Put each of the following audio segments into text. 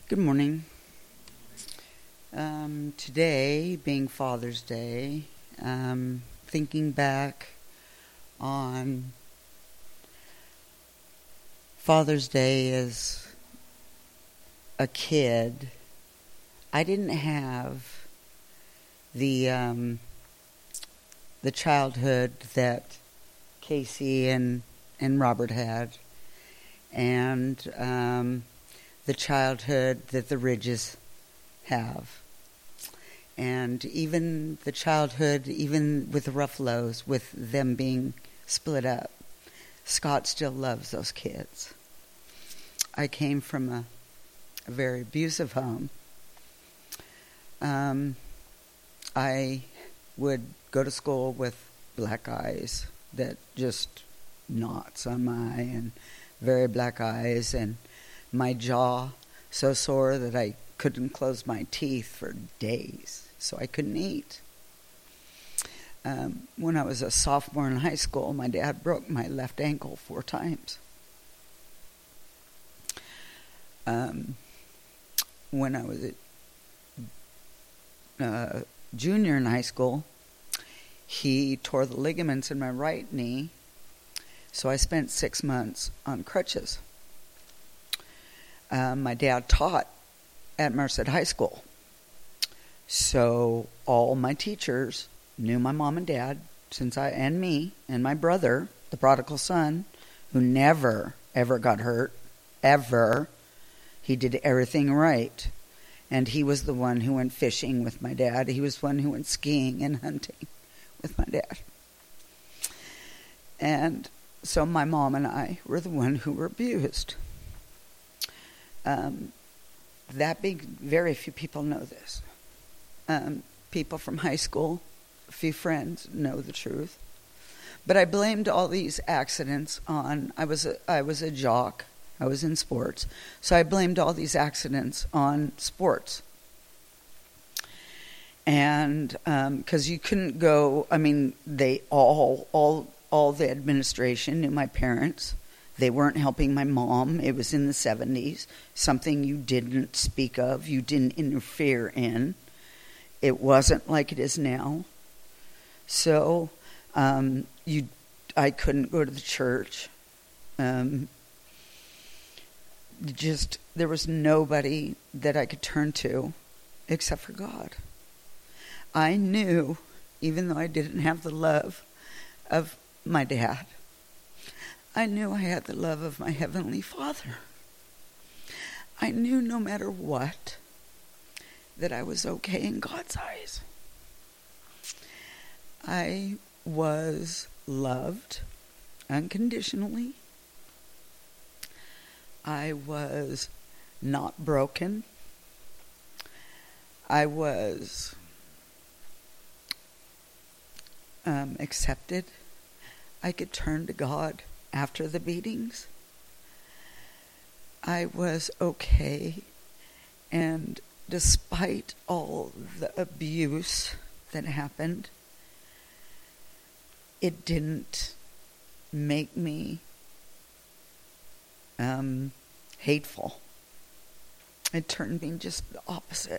Good morning. Today, being Father's Day, thinking back on Father's Day as a kid, I didn't have the childhood that Casey and Robert had, and the childhood that the Ridges have. And even the childhood, even with the Ruffaloes, with them being split up, Scott still loves those kids. I came from a very abusive home. I would go to school with black eyes, that just knots on my eye, and very black eyes, and my jaw so sore that I couldn't close my teeth for days, so I couldn't eat. When I was a sophomore in high school, my dad broke my left ankle 4 times. When I was a junior in high school, he tore the ligaments in my right knee, so I spent 6 months on crutches. My dad taught at Merced High School, so all my teachers knew my mom and dad, and me and my brother, the prodigal son, who never ever got hurt, ever. He did everything right, and he was the one who went fishing with my dad. He was the one who went skiing and hunting with my dad. And so my mom and I were the one who were abused. Very few people know this. People from high school, a few friends know the truth. But I blamed all these accidents on, I was a jock, I was in sports, so I blamed all these accidents on sports. And because you couldn't go, they all the administration knew my parents. They weren't helping my mom. It was in the 70s, something you didn't speak of, you didn't interfere in. It wasn't like it is now. So I couldn't go to the church. There was nobody that I could turn to except for God. I knew, even though I didn't have the love of my dad, I knew I had the love of my Heavenly Father. I knew no matter what, that I was okay in God's eyes. I was loved unconditionally. I was not broken. I was accepted. I could turn to God after the beatings. I was okay, and despite all the abuse that happened, it didn't make me hateful. It turned me just the opposite.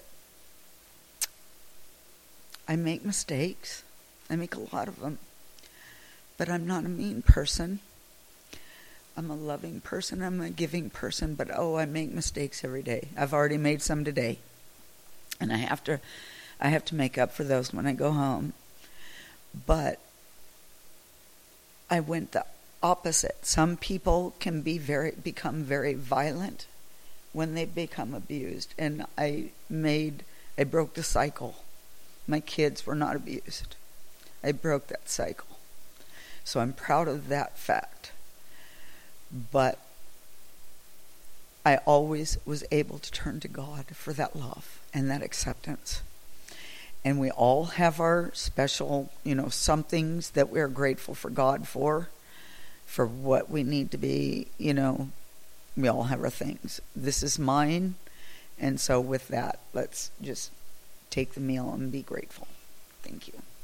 I make mistakes. I make a lot of them. But I'm not a mean person. I'm a loving person. I'm a giving person. But I make mistakes every day. I've already made some today. And I have to make up for those when I go home. But I went the opposite. Some people can become very violent when they become abused. And I broke the cycle. My kids were not abused. I broke that cycle. So I'm proud of that fact. But I always was able to turn to God for that love and that acceptance. And we all have our special, some things that we're grateful for God for what we need to be, we all have our things. This is mine. And so with that, let's just take the meal and be grateful. Thank you.